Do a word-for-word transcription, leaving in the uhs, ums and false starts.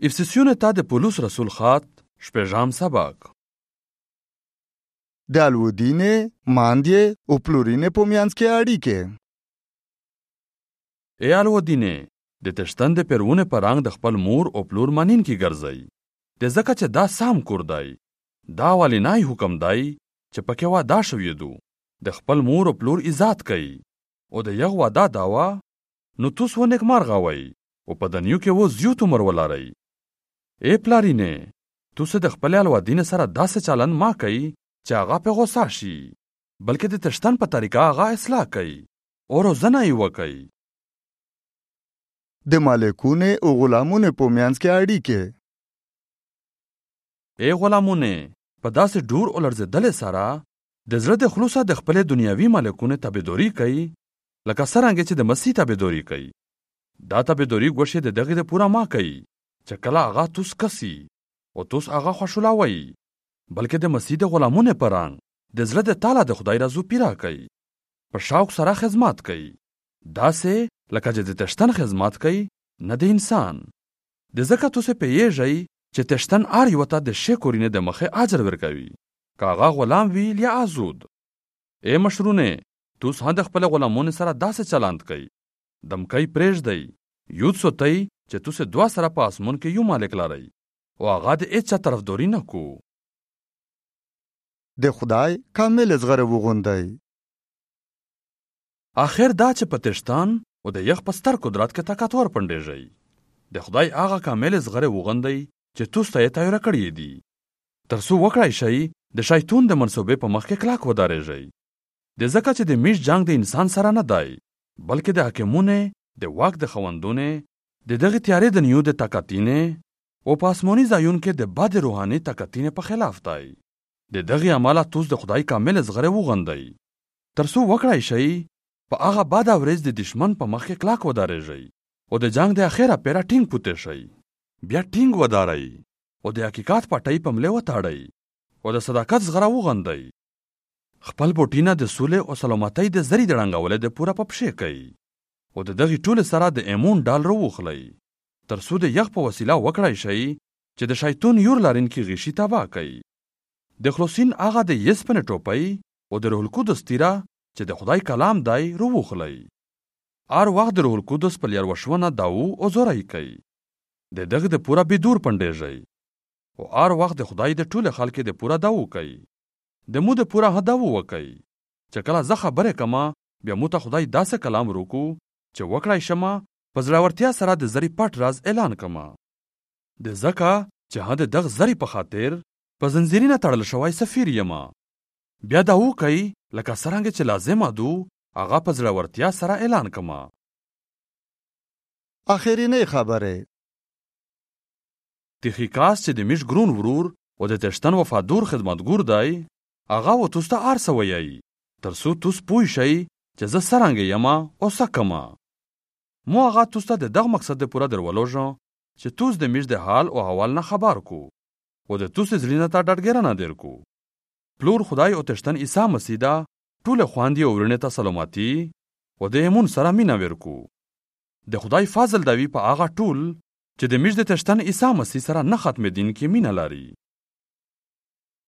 افسسیون تا د پولس رسول خط شپږم سبق. د الودینې، ماندې او پلورینې په منځ کې اړیکې. ای الودینې، د تشتن د پیرونه په رنګ د خپل مور او پلور منین کې ګرځي. د ځکه چې دا سام کور دی. دا والینای حکم دی چې پکې واده شوی دو. د خپل مور او پلور عزت کوي. او د یو واده داوا نو توس و نیکمرغه وای او په دنیو کې و زیات عمر ولري. ای پلارینه، توس د خپل الودینې سره داسې چلن ما کوي چې هغه په غوسه شي، بلکې د تشتن په طریقه هغه اصلاح کوي او روزنه یې وکوي. د مالکونو او غلامونو په منځ کې اړیکې. ای غلامونه، په داسې ډور او لړزېدلې سره د زړه د خلوصه د خپل دنیاوي مالکونو تابعداري کوي، لکه څرنګه چې د مسیح تابعداري کوي. دا تابعداري ګوښه د دغه د پورا ما کوي چې کله هغه توس کسي او توس هغه خوشالاوي، بلکې د مسیح د غلامونو په رنګ د زړه د تعالی د خدای رضا پیرا کوي. په شوق سره خدمت کوي، داسې لکه چې د تشتن خدمت کوي، نه د انسان. د ځکه توس په یېږي چې تشتن ار یو ته د شکرینه د مخه اجر ورکوي، کاغه غلام وی یا آزود. ای مشرونه، توس هند خپل غلامونو سره داسې چلند کوي، دمکای پرېږ دی، یود سوتای چې توس دوا سره په اسمون کې یو مالک لري او هغه د هیڅ طرفداري نه کو. د خدای کامل زغره وغوندای. اخر دا چې پتشتان او د یخ پستر قدرت کې طاقتور پندېږي. د خدای هغه کامل زغره وغوندای چې توس ته یې تیار کړی دی. ترڅو وکړای شي د شیطان د منسوبې په مخ کې کلاک ودارېږي. د ځکه چې د میش جنگ د انسان سره نه دی، بلکې د حکمونه، د واک د خوندونه، د دغه تیارې د نیو د طاقتینه او په آسماني ځایون کې د بد روحاني طاقتینه په خلاف دی. د دغه عمله توس د خدای کامل زغره وغوندای ترڅو وکړای شي په هغه بد ورځ د دشمن په مخ کې کلاک ودارېږي او د جنگ د اخیره پیرا ټینګ پوتې شي. بیا ټینګ وداري او د حقیقت پټۍ په ملې وتاړي او د صداقت زغره وغوندای. خپل بوټینه د سولې او سلامتۍ د زری د رنګولې د پوره په پښې کوي او د دغه ټول سره د ایمون ډال وروخلي ترڅو د یخ په وسیله وکړای شي چې د شیطان یور لرونکي غشي تباه کوي. د خلاصین هغه د یسپن ټوپۍ او د روح القدس تیرا چې د خدای کلام دی روخلي. ار وخت د روح القدس په لیر وشونه داو او زورای کوي. د دغه د پورا بدور پندېږي او ار وخت د خدای د ټول خلک د پورا داو کوي. د مو د پورا هداو وکي چې کله زه خبره کما بیا مو ته خدای داسې کلام روکو چې وکړای شمه په زړورتیا سره د زری پټ راز اعلان کما. د ځکه چې هدا دغه زری په خاطر په زنجیرینه تړل شوی سفیر یما. بیا دا وکي لکه څنګه چې لازم ادو هغه په زړورتیا سره اعلان کما. اخرینه خبره تخیکاس چې د میش ګرون ورور او د تشتن وفادور خدمتګور دی، هغه و توس ته ارسه ویایي ترڅو توس پوه شي چې زه څرنګه یما او څه کما. مو هغه توس ته د دغه مقصد د پوره درولوژو چې توس د میش د حال او احوال نه خبر کو او د توس زړینه ته ډډګرنه در کو. پلور خدای او تشتن عیسی مسیح دا ټول خواندي او ورنه ته سلامتی او د ایمون سره مینا ورکو. د خدای فضل دوی په هغه ټول چې د میش د تشتن عیسی مسیح سره نه ختم دین کې مینا لري.